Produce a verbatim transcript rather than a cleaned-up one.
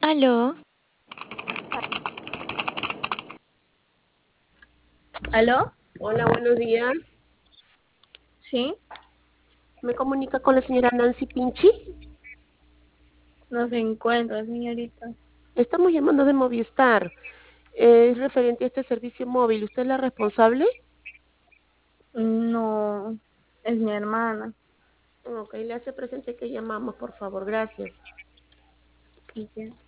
Aló, ¿Aló? Hola, buenos días. Sí, ¿Me comunica con la señora Nancy Pinchi? no se encuentra, señorita. Estamos llamando de Movistar. Eh, Es referente a este servicio móvil. ¿Usted es la responsable? No, es mi hermana. Ok, le hace presente que llamamos, por favor. Gracias. Y ya.